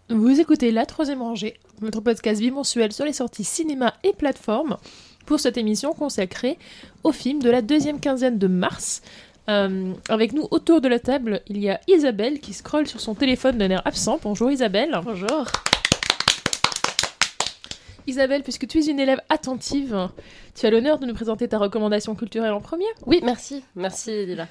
Vous écoutez La Troisième Rangée, notre podcast bimensuel sur les sorties cinéma et plateformes, pour cette émission consacrée au film de la deuxième quinzaine de mars. Avec nous autour de la table, il y a Isabelle qui scrolle sur son téléphone d'un air absent. Bonjour Isabelle. Bonjour. Isabelle, puisque tu es une élève attentive, tu as l'honneur de nous présenter ta recommandation culturelle en premier. Oui, merci. Merci Lila.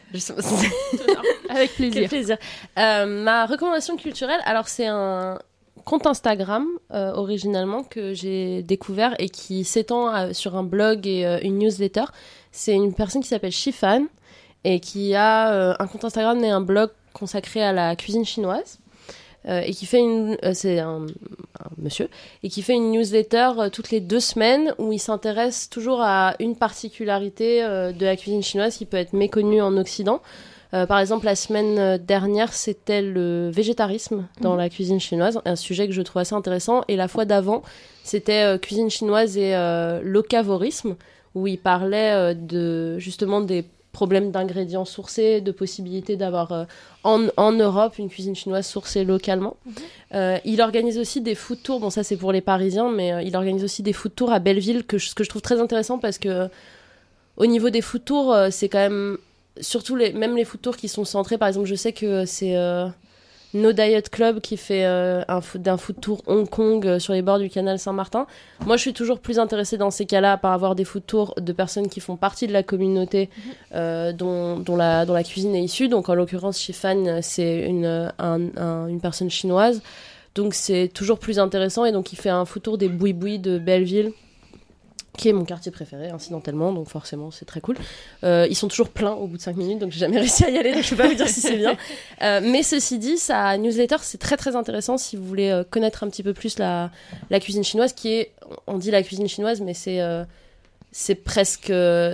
Avec plaisir. Quel plaisir. Ma recommandation culturelle, alors c'est un compte Instagram originalement que j'ai découvert et qui s'étend sur un blog et une newsletter. C'est une personne qui s'appelle Shifan et qui a un compte Instagram et un blog consacré à la cuisine chinoise. Et qui fait c'est un monsieur et qui fait une newsletter toutes les 2 semaines où il s'intéresse toujours à une particularité de la cuisine chinoise qui peut être méconnue en Occident. Par exemple, la semaine dernière, c'était le végétarisme dans la cuisine chinoise, un sujet que je trouve assez intéressant. Et la fois d'avant, c'était cuisine chinoise et locavorisme, où il parlait justement des problèmes d'ingrédients sourcés, de possibilités d'avoir en Europe une cuisine chinoise sourcée localement. Il organise aussi des food tours, bon ça c'est pour les Parisiens, mais il organise aussi des food tours à Belleville, ce que je trouve très intéressant parce que au niveau des food tours, c'est quand même, surtout même les food tours qui sont centrés, par exemple je sais que c'est No Diet Club qui fait un food tour Hong Kong sur les bords du canal Saint-Martin. Moi, je suis toujours plus intéressée dans ces cas-là par avoir des food tours de personnes qui font partie de la communauté dont la cuisine est issue. Donc, en l'occurrence, Shifan, c'est une personne chinoise. Donc, c'est toujours plus intéressant. Et donc, il fait un food tour des Boui-Boui de Belleville, qui est mon quartier préféré, incidentellement, donc forcément, c'est très cool. Ils sont toujours pleins au bout de 5 minutes, donc j'ai jamais réussi à y aller, donc je peux pas vous dire si c'est bien. Mais ceci dit, sa newsletter, c'est très très intéressant si vous voulez connaître un petit peu plus la cuisine chinoise, qui est, on dit la cuisine chinoise, mais c'est presque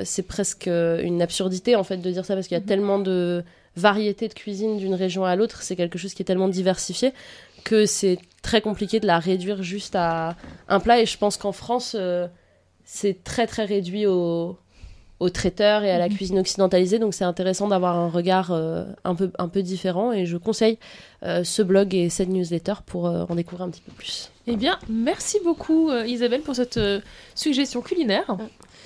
une absurdité, en fait, de dire ça, parce qu'il y a tellement de variétés de cuisine d'une région à l'autre, c'est quelque chose qui est tellement diversifié, que c'est très compliqué de la réduire juste à un plat, et je pense qu'en France... c'est très très réduit aux traiteurs et à la cuisine occidentalisée, donc c'est intéressant d'avoir un regard un peu différent, et je conseille ce blog et cette newsletter pour en découvrir un petit peu plus. Eh bien, merci beaucoup Isabelle pour cette suggestion culinaire.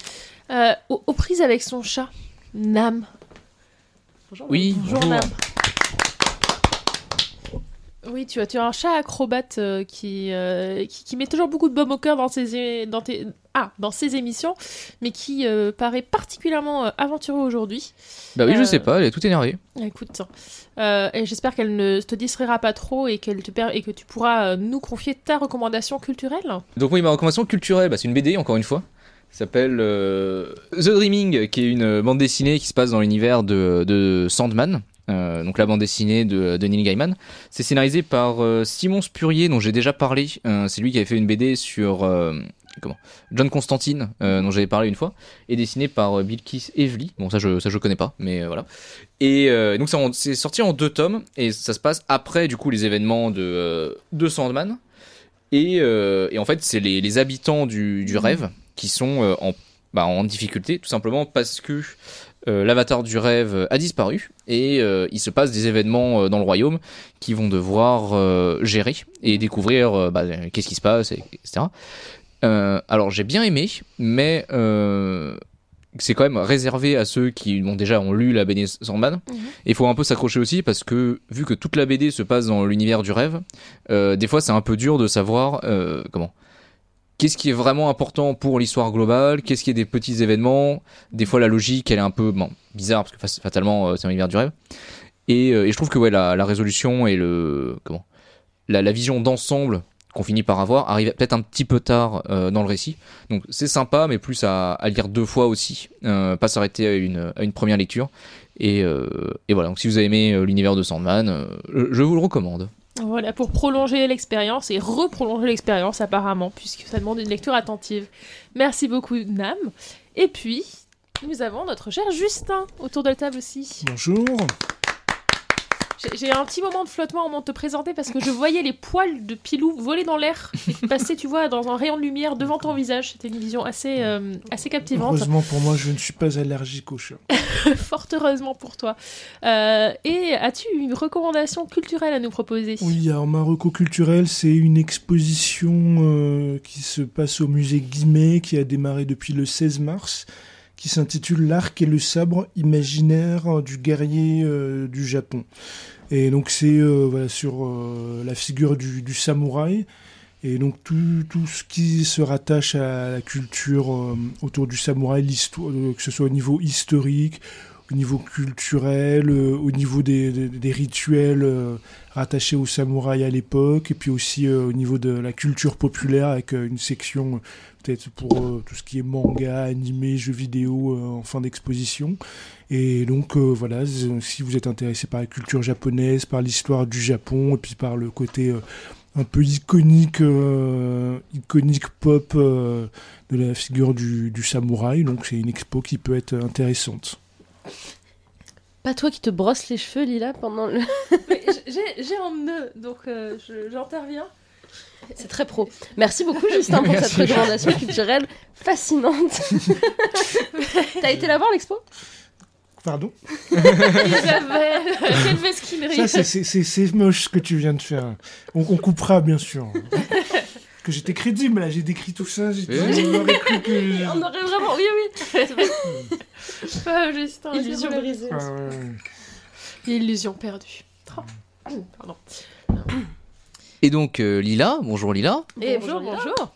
Aux prises avec son chat, Nam. Bonjour, oui, bonjour Nam. Oui, tu as un chat acrobate qui met toujours beaucoup de baume au cœur dans ses émissions, mais qui paraît particulièrement aventureux aujourd'hui. Bah oui, je sais pas, elle est toute énervée. Écoute, et j'espère qu'elle ne te distraira pas trop et que tu pourras nous confier ta recommandation culturelle. Donc oui, ma recommandation culturelle, c'est une BD, encore une fois. Ça s'appelle The Dreaming, qui est une bande dessinée qui se passe dans l'univers de Sandman. Donc la bande dessinée de Neil Gaiman. C'est scénarisé par Simon Spurrier, dont j'ai déjà parlé. C'est lui qui avait fait une BD sur John Constantine, dont j'avais parlé une fois, et dessiné par Bilkis Evely. Bon, ça je connais pas, mais voilà. Et donc c'est sorti en 2 tomes, et ça se passe après du coup les événements de Sandman. Et en fait, c'est les habitants du rêve qui sont en difficulté, tout simplement parce que l'avatar du rêve a disparu, et il se passe des événements dans le royaume qui vont devoir gérer et découvrir qu'est-ce qui se passe, etc. Alors j'ai bien aimé, mais c'est quand même réservé à ceux qui ont lu la BD Sandman. Et il faut un peu s'accrocher aussi, parce que vu que toute la BD se passe dans l'univers du rêve, des fois c'est un peu dur de savoir qu'est-ce qui est vraiment important pour l'histoire globale, qu'est-ce qui est des petits événements. Des fois la logique elle est un peu bizarre, parce que fatalement c'est un univers du rêve. Et je trouve que la résolution et la vision d'ensemble qu'on finit par avoir arrive peut-être un petit peu tard dans le récit. Donc c'est sympa, mais plus à lire 2 fois aussi, pas s'arrêter à une première lecture. Et voilà, donc si vous avez aimé l'univers de Sandman, je vous le recommande. Voilà, pour prolonger l'expérience et reprolonger l'expérience apparemment, puisque ça demande une lecture attentive. Merci beaucoup Nam. Et puis, nous avons notre cher Justin autour de la table aussi. Bonjour. J'ai un petit moment de flottement au moment de te présenter parce que je voyais les poils de Pilou voler dans l'air et passer, tu vois, dans un rayon de lumière devant ton visage. C'était une vision assez captivante. Heureusement pour moi, je ne suis pas allergique aux chats. Fort heureusement pour toi. Et as-tu une recommandation culturelle à nous proposer? Oui, alors ma reco culturelle, c'est une exposition qui se passe au musée Guimet, qui a démarré depuis le 16 mars, qui s'intitule L'arc et le sabre imaginaire du guerrier du Japon. Et donc c'est voilà, sur la figure du samouraï, et donc tout ce qui se rattache à la culture autour du samouraï, l'histoire, que ce soit au niveau historique, au niveau culturel, au niveau des rituels rattachés au samouraï à l'époque, et puis aussi au niveau de la culture populaire, avec une section peut-être pour tout ce qui est manga, animé, jeux vidéo en fin d'exposition. Et donc voilà, si vous êtes intéressé par la culture japonaise, par l'histoire du Japon, et puis par le côté un peu iconique pop de la figure du samouraï, donc c'est une expo qui peut être intéressante. Pas toi qui te brosses les cheveux, Lila, pendant le... J'ai un nœud, donc j'interviens. C'est très pro. Merci beaucoup, Justin, pour cette recommandation culturelle fascinante. T'as été la voir, l'expo? Pardon? Isabelle, quelle mesquinerie. Ça, c'est moche ce que tu viens de faire. On coupera, bien sûr. Que j'étais crédible, là, j'ai décrit tout ça. On aurait vraiment... Oui. Justin, illusion brisée. Illusion perdue. Pardon. Et donc Lila, bonjour Lila. Et bonjour.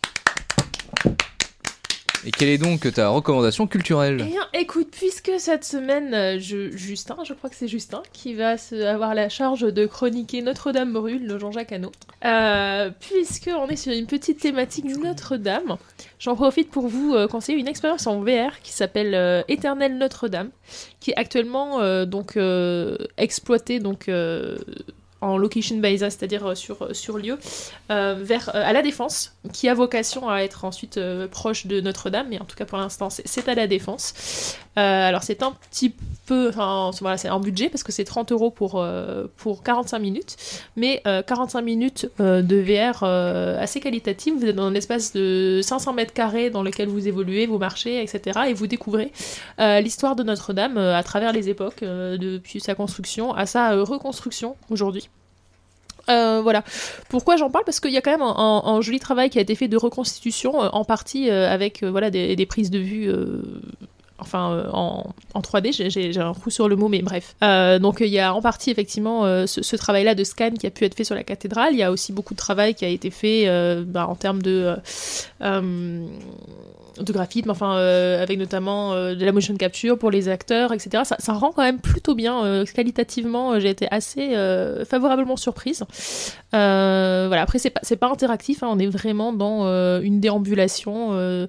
Et quelle est donc ta recommandation culturelle? Eh bien, écoute, puisque cette semaine, Justin, je crois que c'est Justin, qui va avoir la charge de chroniquer Notre-Dame brûle de Jean-Jacques Hano, puisqu'on est sur une petite thématique Notre-Dame, j'en profite pour vous conseiller une expérience en VR qui s'appelle Éternelle Notre-Dame, qui est actuellement exploitée en location basis, c'est-à-dire sur lieu, à la Défense, qui a vocation à être ensuite proche de Notre-Dame, mais en tout cas pour l'instant c'est à la Défense. Alors c'est un petit peu, voilà, c'est un budget parce que c'est 30 € pour 45 minutes, mais 45 minutes de VR assez qualitative. Vous êtes dans un espace de 500 mètres carrés dans lequel vous évoluez, vous marchez, etc. et vous découvrez l'histoire de Notre-Dame à travers les époques, depuis sa construction à sa reconstruction aujourd'hui. Voilà. Pourquoi j'en parle? Parce qu'il y a quand même un joli travail qui a été fait de reconstitution, en partie avec des prises de vue en 3D, j'ai un trou sur le mot, mais bref. Donc il y a en partie effectivement ce travail-là de scan qui a pu être fait sur la cathédrale. Il y a aussi beaucoup de travail qui a été fait en termes de graphisme, avec notamment de la motion capture pour les acteurs, etc. Ça rend quand même plutôt bien. Qualitativement, j'ai été assez favorablement surprise. Voilà. Après, c'est pas interactif, hein, on est vraiment dans une déambulation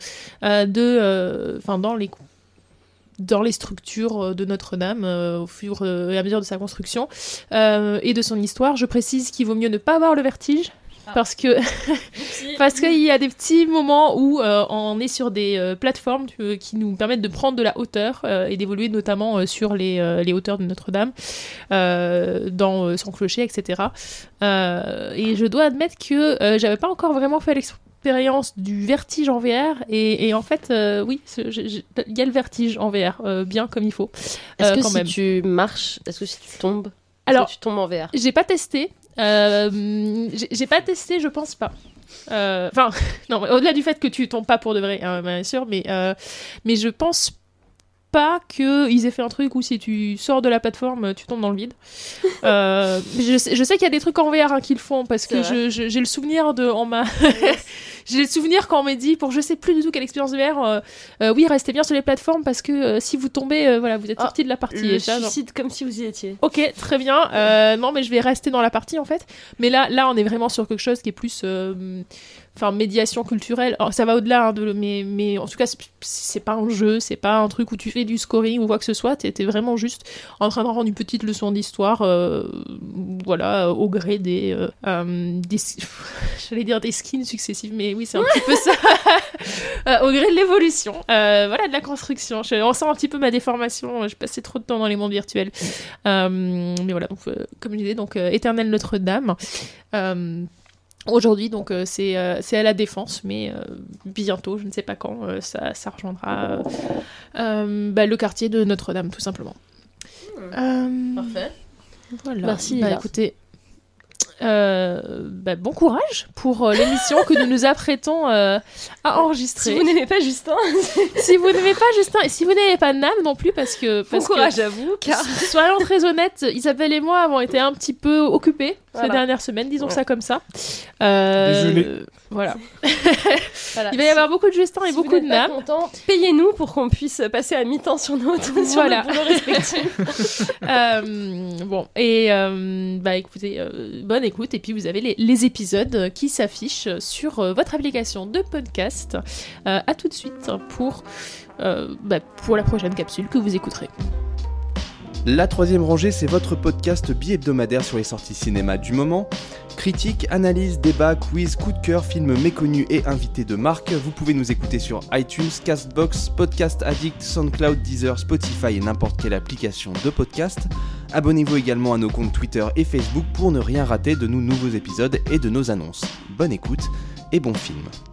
dans les structures de Notre-Dame au fur et à mesure de sa construction et de son histoire. Je précise qu'il vaut mieux ne pas avoir le vertige. Parce qu'il y a des petits moments où on est sur des plateformes qui nous permettent de prendre de la hauteur et d'évoluer notamment sur les hauteurs de Notre-Dame, dans son clocher, etc. Et je dois admettre que j'avais pas encore vraiment fait l'expérience du vertige en VR et en fait oui, il y a le vertige en VR bien comme il faut. Est-ce que quand si même. tu marches, est-ce que si tu tombes, alors tu tombes en VR? J'ai pas testé. J'ai pas testé, je pense pas. Non, au-delà du fait que tu tombes pas pour de vrai, hein, bien sûr, mais je pense pas qu'ils aient fait un truc où si tu sors de la plateforme, tu tombes dans le vide. Je sais qu'il y a des trucs en VR qui le font parce que j'ai le souvenir j'ai le souvenir quand on m'a dit, pour je sais plus du tout quelle expérience de VR, oui, restez bien sur les plateformes parce que si vous tombez, voilà, vous êtes sorti de la partie. Le suicide comme si vous y étiez. Ok, très bien. Non, mais je vais rester dans la partie en fait. Mais là, on est vraiment sur quelque chose qui est plus médiation culturelle. Alors, ça va au-delà, hein, mais en tout cas, c'est pas un jeu, c'est pas un truc où tu fais du scoring ou quoi que ce soit. T'es vraiment juste en train de rendre une petite leçon d'histoire, voilà, au gré des j'allais dire des skins successifs, mais oui, c'est un petit peu ça. Au gré de l'évolution, voilà, de la construction. On sent un petit peu ma déformation. J'ai passé trop de temps dans les mondes virtuels. Mais voilà, donc, comme je disais, donc Éternel Notre-Dame. Aujourd'hui, donc, c'est à la Défense, mais bientôt, je ne sais pas quand, ça rejoindra le quartier de Notre-Dame, tout simplement. Parfait. Voilà. Merci. Écoutez, bon courage pour l'émission que nous nous apprêtons à enregistrer. Si vous n'aimez pas Justin, si vous n'aimez pas Justin et si vous n'aimez pas Nam non plus, parce que bon courage à vous, car soyons très honnêtes, Isabelle et moi avons été un petit peu occupés ces dernières semaines, disons ça comme ça. Désolé. Voilà. voilà. Il va y avoir beaucoup de Justin et si beaucoup de Nam. Content, payez-nous pour qu'on puisse passer à mi-temps sur nos voilà. boulots respectifs. Bon, et écoutez, bonne écoute, et puis vous avez les épisodes qui s'affichent sur votre application de podcast. À tout de suite pour la prochaine capsule que vous écouterez. La troisième rangée, c'est votre podcast bi-hebdomadaire sur les sorties cinéma du moment. Critiques, analyses, débats, quiz, coup de cœur, films méconnus et invités de marque. Vous pouvez nous écouter sur iTunes, Castbox, Podcast Addict, SoundCloud, Deezer, Spotify et n'importe quelle application de podcast. Abonnez-vous également à nos comptes Twitter et Facebook pour ne rien rater de nos nouveaux épisodes et de nos annonces. Bonne écoute et bon film.